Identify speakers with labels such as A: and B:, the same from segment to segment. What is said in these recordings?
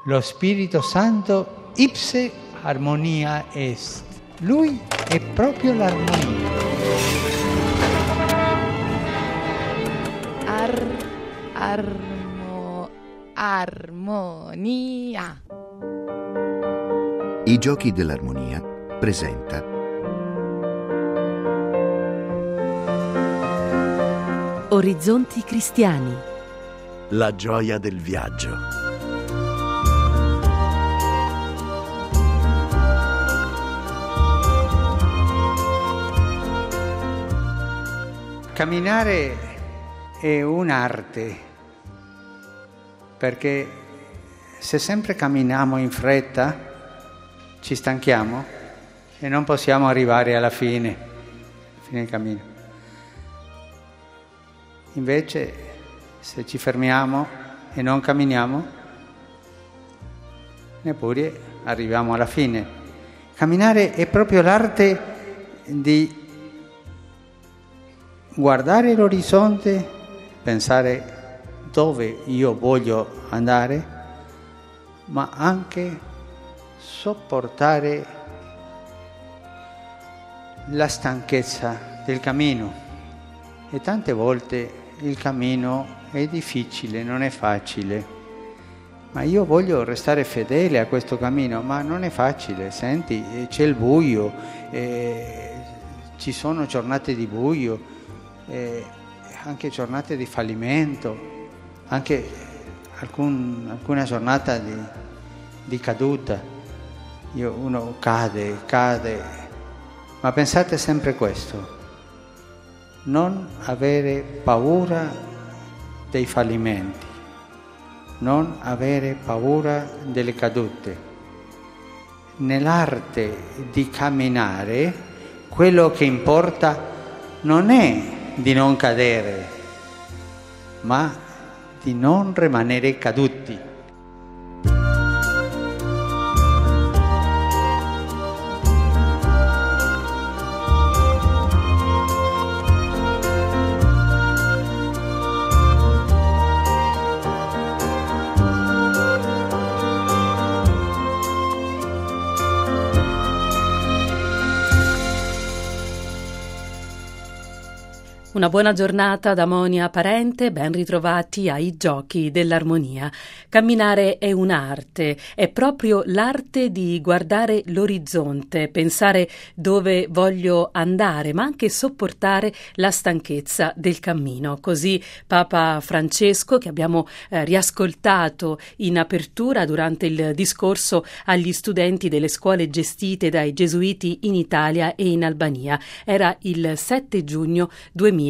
A: Lo Spirito Santo ipse armonia est. Lui è proprio l'armonia.
B: Armonia.
C: I Giochi dell'Armonia presenta
D: Orizzonti cristiani.
C: La gioia del viaggio.
A: Camminare è un'arte, perché se sempre camminiamo in fretta ci stanchiamo e non possiamo arrivare alla fine del cammino. Invece, se ci fermiamo e non camminiamo, neppure arriviamo alla fine. Camminare è proprio l'arte di guardare l'orizzonte, pensare dove io voglio andare, ma anche sopportare la stanchezza del cammino. E tante volte il cammino è difficile, non è facile, ma io voglio restare fedele a questo cammino, ma non è facile. Senti, c'è il buio, ci sono giornate di buio, anche giornate di fallimento, anche alcuna giornata di caduta. Uno cade, ma pensate sempre questo: non avere paura dei fallimenti, non avere paura delle cadute. Nell'arte di camminare, quello che importa non è di non cadere, ma di non rimanere caduti.
D: Una buona giornata da Monia Parente, ben ritrovati ai Giochi dell'Armonia. Camminare è un'arte, è proprio l'arte di guardare l'orizzonte, pensare dove voglio andare, ma anche sopportare la stanchezza del cammino. Così Papa Francesco, che abbiamo riascoltato in apertura durante il discorso agli studenti delle scuole gestite dai gesuiti in Italia e in Albania. Era il 7 giugno 2013.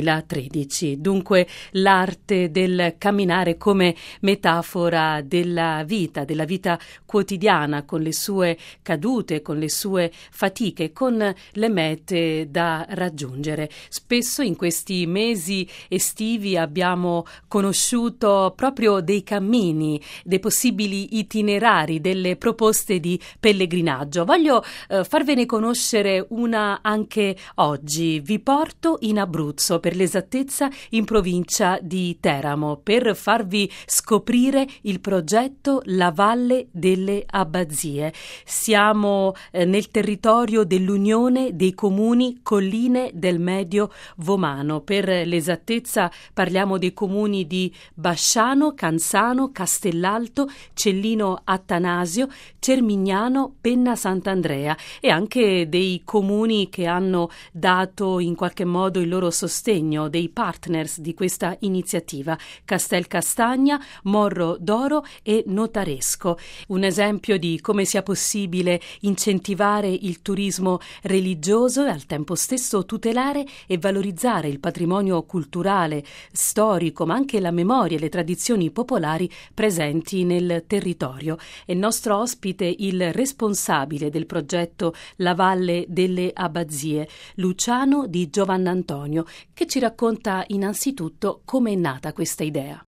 D: Dunque l'arte del camminare come metafora della vita quotidiana, con le sue cadute, con le sue fatiche, con le mete da raggiungere. Spesso in questi mesi estivi abbiamo conosciuto proprio dei cammini, dei possibili itinerari, delle proposte di pellegrinaggio. Voglio farvene conoscere una anche oggi. Vi porto in Abruzzo, per l'esattezza in provincia di Teramo, per farvi scoprire il progetto La Valle delle Abbazie. Siamo nel territorio dell'Unione dei Comuni Colline del Medio Vomano. Per l'esattezza parliamo dei comuni di Basciano, Canzano, Castellalto, Cellino Attanasio, Cermignano, Penna Sant'Andrea, e anche dei comuni che hanno dato in qualche modo il loro sostegno, dei partners di questa iniziativa: Castel Castagna, Morro d'Oro e Notaresco. Un esempio di come sia possibile incentivare il turismo religioso e al tempo stesso tutelare e valorizzare il patrimonio culturale, storico, ma anche la memoria e le tradizioni popolari presenti nel territorio. È il nostro ospite il responsabile del progetto La Valle delle Abbazie, Luciano Di Giovannantonio, che ci racconta innanzitutto come è nata questa idea.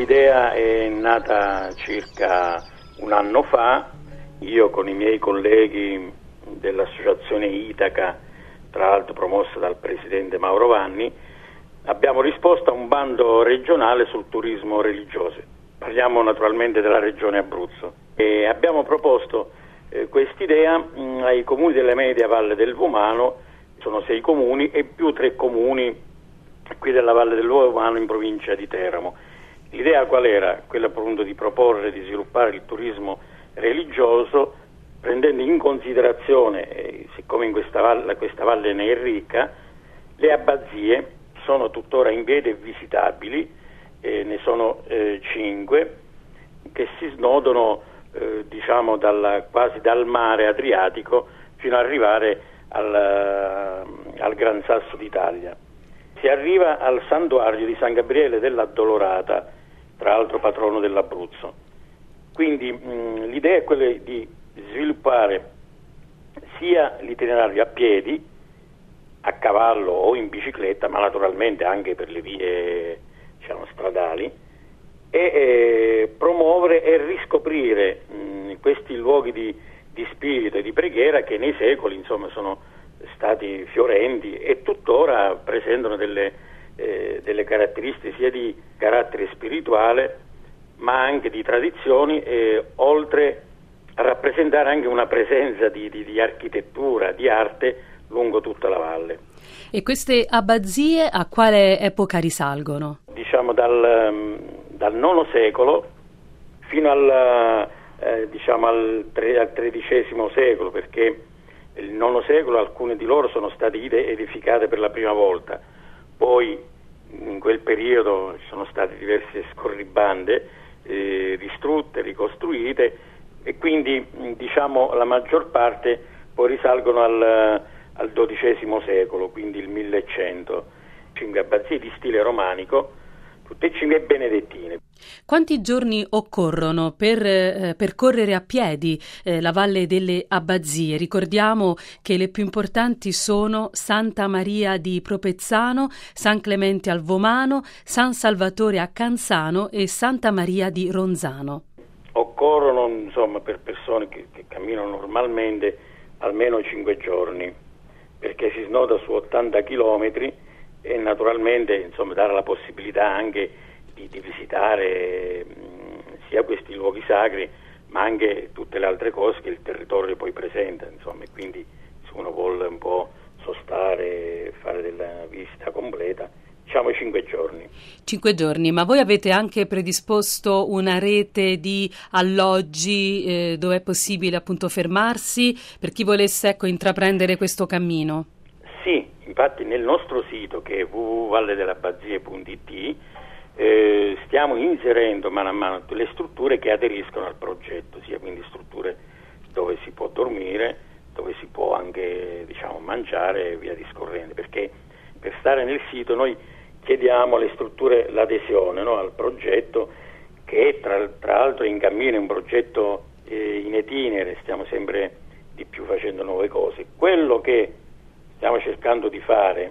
B: L'idea è nata circa un anno fa. Io con i miei colleghi dell'associazione Itaca, tra l'altro promossa dal presidente Mauro Vanni, abbiamo risposto a un bando regionale sul turismo religioso. Parliamo naturalmente della regione Abruzzo e abbiamo proposto quest'idea ai comuni della media Valle del Vomano. Sono 6 comuni e più 3 comuni qui della Valle del Vomano in provincia di Teramo. L'idea qual era? Quella appunto di proporre di sviluppare il turismo religioso prendendo in considerazione, siccome in questa valle ne è ricca, le abbazie sono tuttora in piedi e visitabili, ne sono 5 che si snodano diciamo quasi dal mare Adriatico fino ad arrivare al Gran Sasso d'Italia. Si arriva al santuario di San Gabriele dell'Addolorata, tra l'altro patrono dell'Abruzzo. Quindi l'idea è quella di sviluppare sia l'itinerario a piedi, a cavallo o in bicicletta, ma naturalmente anche per le vie stradali, e promuovere e riscoprire questi luoghi di spirito e di preghiera che nei secoli sono stati fiorenti e tuttora presentano delle caratteristiche sia di carattere spirituale ma anche di tradizioni, oltre a rappresentare anche una presenza di architettura, di arte lungo tutta la valle.
D: E queste abbazie a quale epoca risalgono?
B: Diciamo dal IX secolo fino al XIII secolo, perché nel IX secolo alcune di loro sono state edificate per la prima volta, poi in quel periodo ci sono state diverse scorribande distrutte, ricostruite, e quindi la maggior parte poi risalgono al XII secolo, quindi il 1100, 5 abbazie di stile romanico, tutte e 5 benedettine.
D: Quanti giorni occorrono per percorrere a piedi la Valle delle Abbazie? Ricordiamo che le più importanti sono Santa Maria di Propezzano, San Clemente al Vomano, San Salvatore a Canzano e Santa Maria di Ronzano.
B: Occorrono, per persone che camminano normalmente, almeno 5 giorni, perché si snoda su 80 chilometri e naturalmente dare la possibilità anche di visitare sia questi luoghi sacri ma anche tutte le altre cose che il territorio poi presenta, e quindi se uno vuole un po' sostare, fare della visita completa, 5 giorni.
D: 5 giorni, ma voi avete anche predisposto una rete di alloggi dove è possibile appunto fermarsi per chi volesse intraprendere questo cammino?
B: Sì, infatti nel nostro sito che è www.valledellabbazie.it stiamo inserendo mano a mano tutte le strutture che aderiscono al progetto, sia quindi strutture dove si può dormire, dove si può anche mangiare e via discorrendo, perché per stare nel sito noi chiediamo alle strutture l'adesione al progetto, che tra l'altro è in cammino, è un progetto in itinere, stiamo sempre di più facendo nuove cose. Quello che stiamo cercando di fare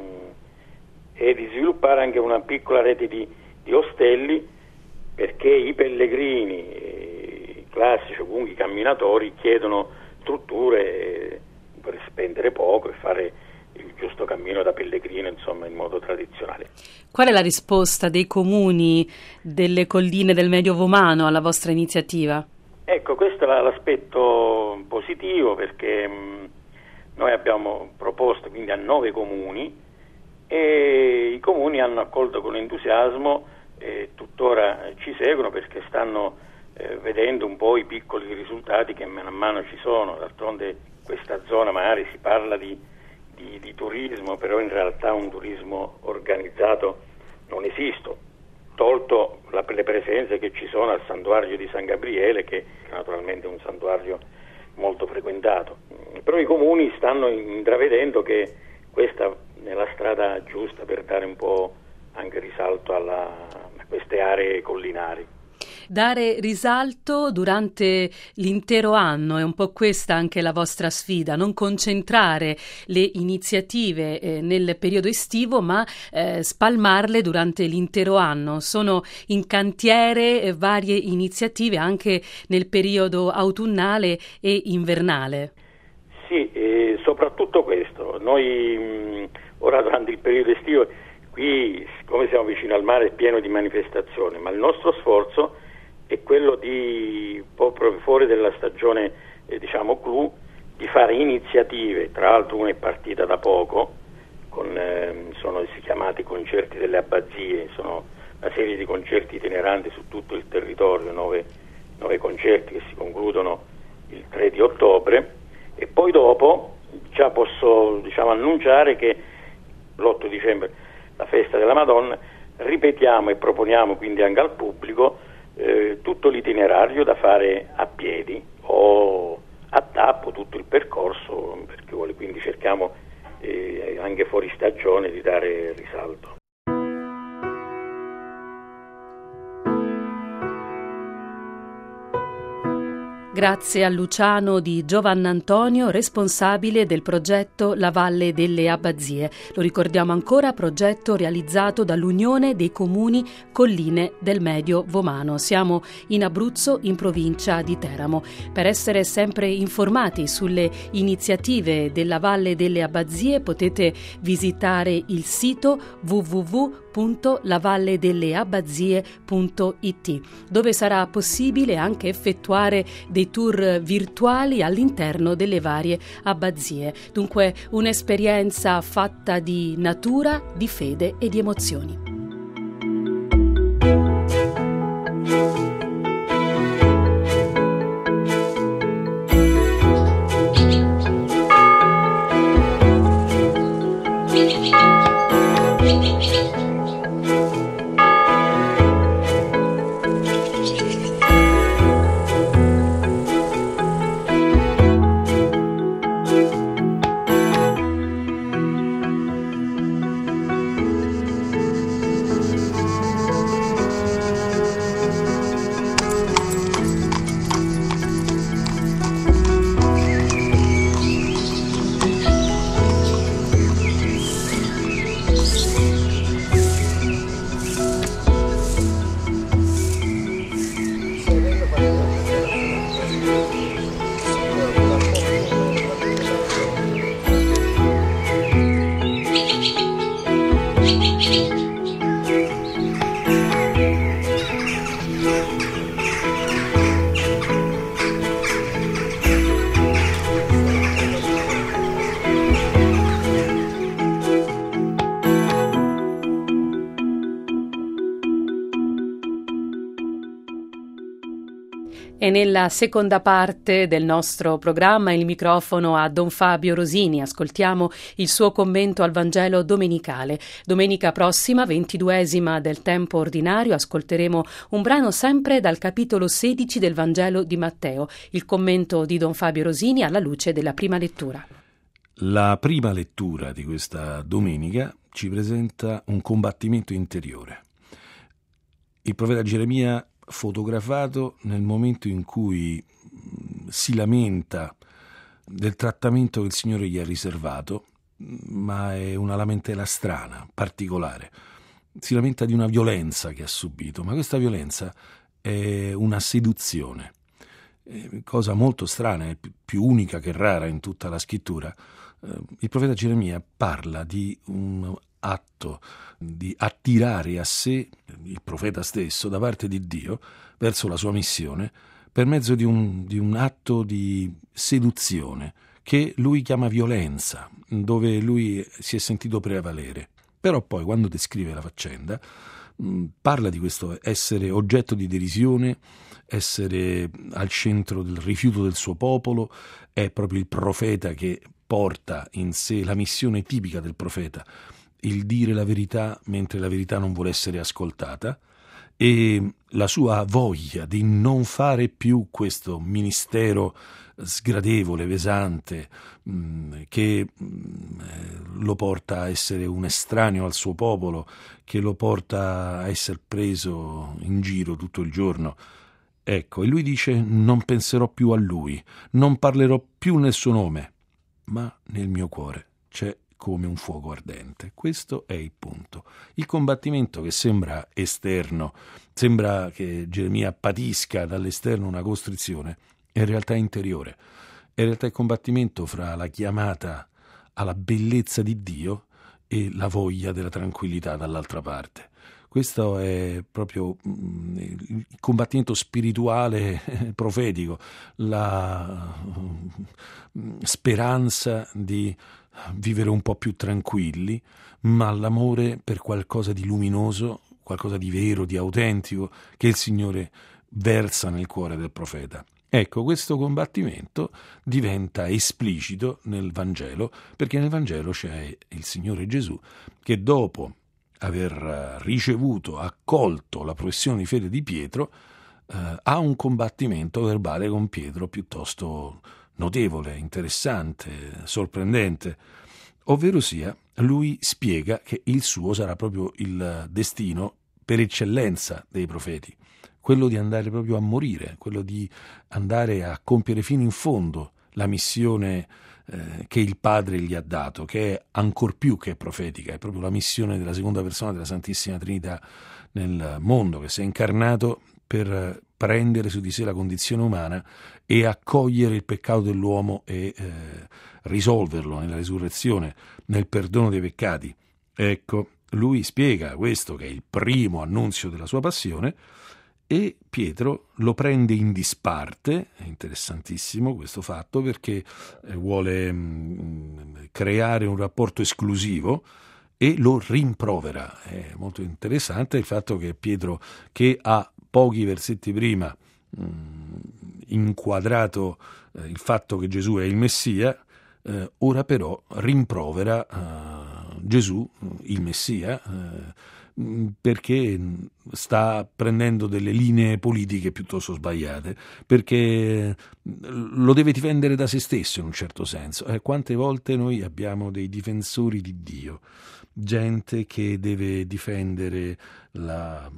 B: è di sviluppare anche una piccola rete di ostelli, perché i pellegrini classici o comunque i camminatori chiedono strutture per spendere poco e fare il giusto cammino da pellegrino in modo tradizionale.
D: Qual è la risposta dei comuni delle colline del Medio Vomano alla vostra iniziativa?
B: Ecco, questo è l'aspetto positivo, perché noi abbiamo proposto quindi a 9 comuni e i comuni hanno accolto con entusiasmo e tuttora ci seguono, perché stanno vedendo un po' i piccoli risultati che man mano ci sono. D'altronde questa zona magari si parla di turismo, però in realtà un turismo organizzato non esiste, tolto le presenze che ci sono al santuario di San Gabriele, che naturalmente è un santuario molto frequentato. Però i comuni stanno intravedendo che questa è la strada giusta per dare un po' anche risalto a queste aree collinari.
D: dare risalto durante l'intero anno, è un po' questa anche la vostra sfida, non concentrare le iniziative nel periodo estivo, ma spalmarle durante l'intero anno. Sono in cantiere varie iniziative anche nel periodo autunnale e invernale.
B: Sì, soprattutto questo. Noi ora durante il periodo estivo, qui siccome siamo vicino al mare, è pieno di manifestazioni, ma il nostro sforzo è quello di, proprio fuori della stagione clou, di fare iniziative. Tra l'altro una è partita da poco, si chiamati concerti delle abbazie, sono una serie di concerti itineranti su tutto il territorio, 9 concerti che si concludono il 3 di ottobre, e poi dopo già posso annunciare che l'8 dicembre, la festa della Madonna, ripetiamo e proponiamo quindi anche al pubblico tutto l'itinerario da fare a piedi o a tappo, tutto il percorso, perché quindi cerchiamo anche fuori stagione di dare risalto.
D: Grazie a Luciano Di Giovannantonio, responsabile del progetto La Valle delle Abbazie. Lo ricordiamo ancora, progetto realizzato dall'Unione dei Comuni Colline del Medio Vomano. Siamo in Abruzzo, in provincia di Teramo. Per essere sempre informati sulle iniziative della Valle delle Abbazie potete visitare il sito www.lavalledelleabbazie.it, dove sarà possibile anche effettuare dei tour virtuali all'interno delle varie abbazie. Dunque un'esperienza fatta di natura, di fede e di emozioni. E nella seconda parte del nostro programma il microfono a Don Fabio Rosini. Ascoltiamo il suo commento al Vangelo domenicale. Domenica prossima, 22esima del tempo ordinario, ascolteremo un brano sempre dal capitolo 16 del Vangelo di Matteo. Il commento di Don Fabio Rosini alla luce della prima lettura.
E: La prima lettura di questa domenica ci presenta un combattimento interiore. Il profeta Geremia, fotografato nel momento in cui si lamenta del trattamento che il Signore gli ha riservato, ma è una lamentela strana, particolare. Si lamenta di una violenza che ha subito, ma questa violenza è una seduzione, cosa molto strana, è più unica che rara in tutta la scrittura. Il profeta Geremia parla di un atto di attirare a sé il profeta stesso da parte di Dio verso la sua missione per mezzo di un atto di seduzione che lui chiama violenza, dove lui si è sentito prevalere. Però poi quando descrive la faccenda parla di questo essere oggetto di derisione, essere al centro del rifiuto del suo popolo. È proprio il profeta che porta in sé la missione tipica del profeta, il dire la verità mentre la verità non vuole essere ascoltata, e la sua voglia di non fare più questo ministero sgradevole, pesante, che lo porta a essere un estraneo al suo popolo, che lo porta a essere preso in giro tutto il giorno. Ecco, e lui dice: non penserò più a lui, non parlerò più nel suo nome, ma nel mio cuore c'è come un fuoco ardente. Questo è il punto. Il combattimento che sembra esterno, sembra che Geremia patisca dall'esterno una costrizione, è in realtà interiore. È in realtà il combattimento fra la chiamata alla bellezza di Dio e la voglia della tranquillità dall'altra parte. Questo è proprio il combattimento spirituale profetico, la speranza di vivere un po' più tranquilli, ma l'amore per qualcosa di luminoso, qualcosa di vero, di autentico, che il Signore versa nel cuore del profeta. Ecco, questo combattimento diventa esplicito nel Vangelo, perché nel Vangelo c'è il Signore Gesù che, dopo aver ricevuto, accolto la professione di fede di Pietro, ha un combattimento verbale con Pietro piuttosto notevole, interessante, sorprendente, ovvero sia lui spiega che il suo sarà proprio il destino per eccellenza dei profeti, quello di andare proprio a morire, quello di andare a compiere fino in fondo la missione che il Padre gli ha dato, che è ancor più che profetica, è proprio la missione della seconda persona della Santissima Trinità nel mondo, che si è incarnato per prendere su di sé la condizione umana e accogliere il peccato dell'uomo e risolverlo nella risurrezione, nel perdono dei peccati. Ecco, lui spiega questo, che è il primo annunzio della sua passione, e Pietro lo prende in disparte. È interessantissimo questo fatto, perché vuole creare un rapporto esclusivo e lo rimprovera. È molto interessante il fatto che Pietro, che ha pochi versetti prima inquadrato il fatto che Gesù è il Messia, ora però rimprovera Gesù, il Messia, perché sta prendendo delle linee politiche piuttosto sbagliate, perché lo deve difendere da se stesso in un certo senso. Quante volte noi abbiamo dei difensori di Dio, gente che deve difendere la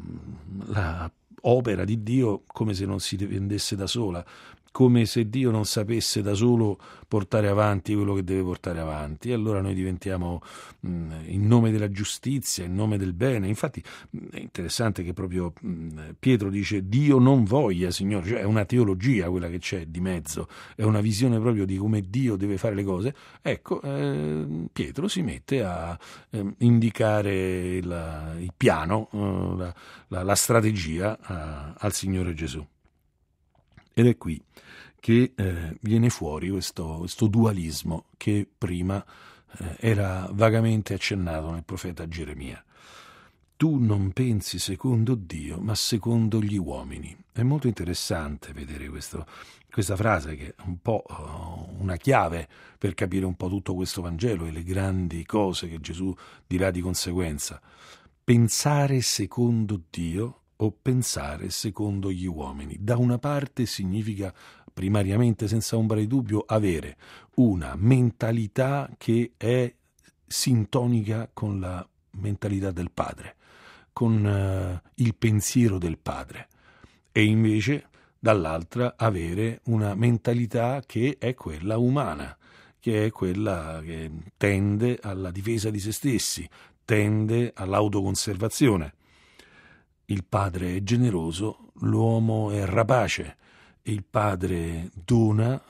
E: opera di Dio come se non si difendesse da sola, come se Dio non sapesse da solo portare avanti quello che deve portare avanti. E allora noi diventiamo, in nome della giustizia, in nome del bene. Infatti è interessante che proprio Pietro dice: Dio non voglia, Signore, cioè è una teologia quella che c'è di mezzo, è una visione proprio di come Dio deve fare le cose. Ecco, Pietro si mette a indicare il piano, la strategia al Signore Gesù. Ed è qui che viene fuori questo dualismo che prima era vagamente accennato nel profeta Geremia. Tu non pensi secondo Dio, ma secondo gli uomini. È molto interessante vedere questa frase, che è un po' una chiave per capire un po' tutto questo Vangelo e le grandi cose che Gesù dirà di conseguenza. Pensare secondo Dio o pensare secondo gli uomini. Da una parte significa primariamente, senza ombra di dubbio, avere una mentalità che è sintonica con la mentalità del Padre, con il pensiero del Padre, e invece dall'altra avere una mentalità che è quella umana, che è quella che tende alla difesa di se stessi, tende all'autoconservazione. Il Padre è generoso, l'uomo è rapace. Il Padre dona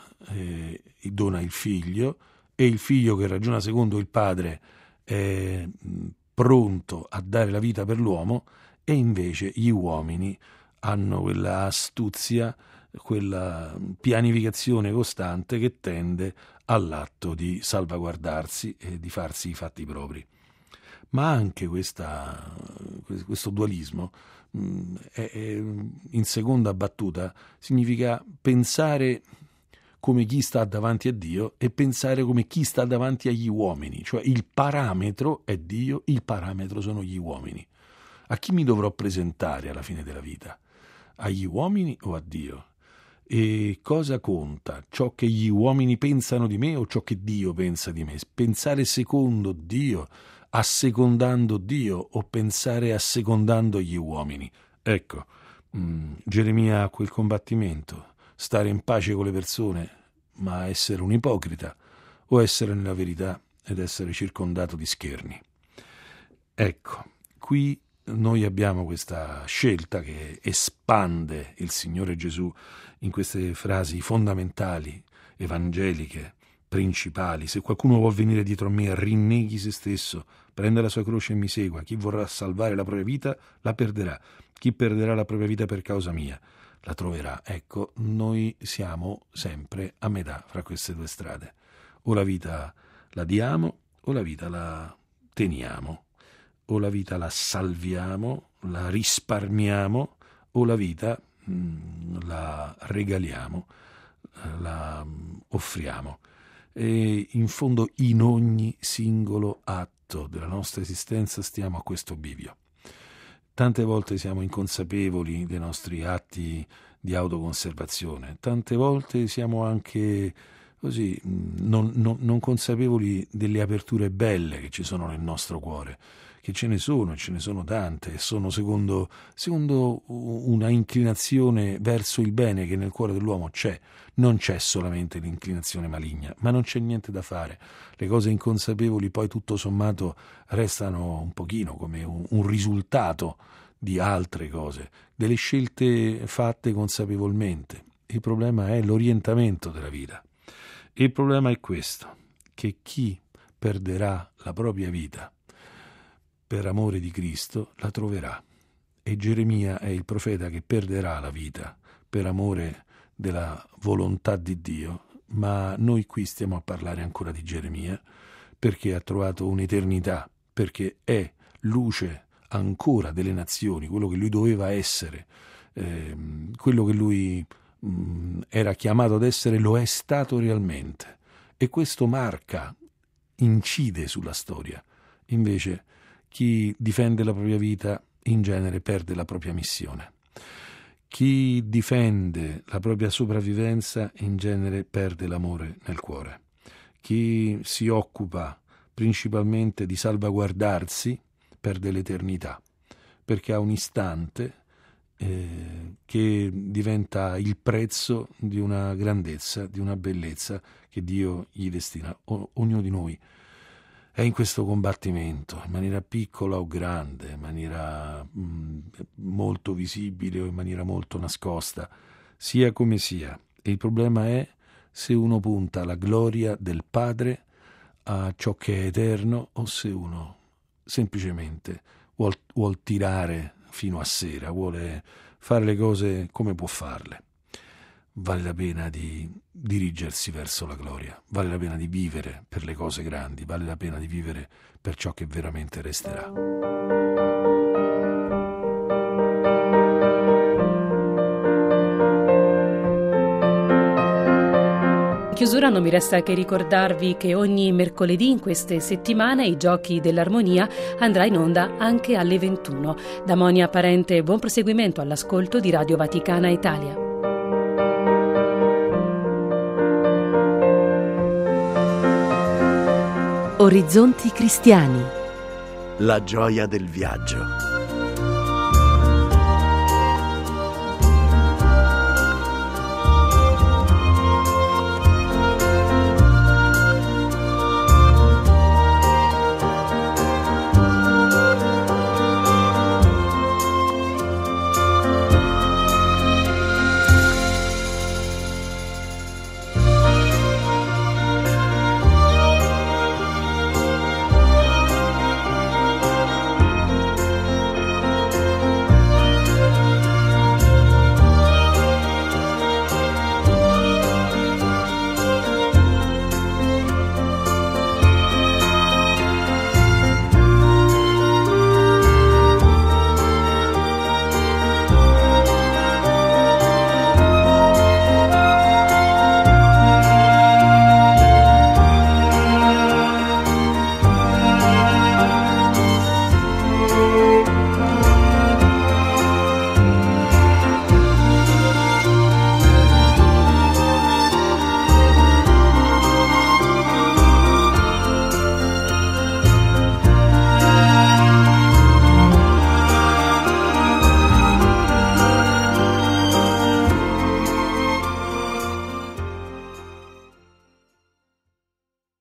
E: il Figlio, e il Figlio che ragiona secondo il Padre è pronto a dare la vita per l'uomo, e invece gli uomini hanno quella astuzia, quella pianificazione costante che tende all'atto di salvaguardarsi e di farsi i fatti propri. Ma anche questo dualismo, in seconda battuta, significa pensare come chi sta davanti a Dio e pensare come chi sta davanti agli uomini. Cioè il parametro è Dio, il parametro sono gli uomini. A chi mi dovrò presentare alla fine della vita? Agli uomini o a Dio? E cosa conta? Ciò che gli uomini pensano di me o ciò che Dio pensa di me? Pensare secondo Dio, assecondando Dio, o pensare assecondando gli uomini? Ecco, Geremia ha quel combattimento, stare in pace con le persone, ma essere un ipocrita, o essere nella verità ed essere circondato di scherni. Ecco, qui noi abbiamo questa scelta che espande il Signore Gesù in queste frasi fondamentali, evangeliche, principali. Se qualcuno vuol venire dietro a me, rinneghi se stesso, prenda la sua croce e mi segua. Chi vorrà salvare la propria vita la perderà. Chi perderà la propria vita per causa mia la troverà. Ecco, noi siamo sempre a metà fra queste due strade. O la vita la diamo o la vita la teniamo. O la vita la salviamo, la risparmiamo, o la vita la regaliamo, la offriamo. E in fondo in ogni singolo atto della nostra esistenza stiamo a questo bivio. Tante volte siamo inconsapevoli dei nostri atti di autoconservazione, tante volte siamo anche così non consapevoli delle aperture belle che ci sono nel nostro cuore, che ce ne sono tante, e sono secondo una inclinazione verso il bene che nel cuore dell'uomo c'è. Non c'è solamente l'inclinazione maligna, ma non c'è niente da fare. Le cose inconsapevoli poi tutto sommato restano un pochino come un risultato di altre cose, delle scelte fatte consapevolmente. Il problema è l'orientamento della vita. Il problema è questo, che chi perderà la propria vita per amore di Cristo la troverà. E Geremia è il profeta che perderà la vita per amore della volontà di Dio, ma noi qui stiamo a parlare ancora di Geremia perché ha trovato un'eternità, perché è luce ancora delle nazioni, quello che lui doveva essere, quello che lui era chiamato ad essere, lo è stato realmente, e questo marca, incide sulla storia. Invece chi difende la propria vita in genere perde la propria missione. Chi difende la propria sopravvivenza in genere perde l'amore nel cuore. Chi si occupa principalmente di salvaguardarsi perde l'eternità, perché ha un istante che diventa il prezzo di una grandezza, di una bellezza che Dio gli destina. Ognuno di noi è in questo combattimento, in maniera piccola o grande, in maniera molto visibile o in maniera molto nascosta, sia come sia. E il problema è se uno punta alla gloria del Padre, a ciò che è eterno, o se uno semplicemente vuol tirare fino a sera, vuole fare le cose come può farle. Vale la pena di dirigersi verso la gloria, vale la pena di vivere per le cose grandi, vale la pena di vivere per ciò che veramente resterà.
D: In chiusura non mi resta che ricordarvi che ogni mercoledì in queste settimane i Giochi dell'Armonia andrà in onda anche alle 21. Da Monia Parente, buon proseguimento all'ascolto di Radio Vaticana Italia.
F: Orizzonti cristiani.
C: La gioia del viaggio.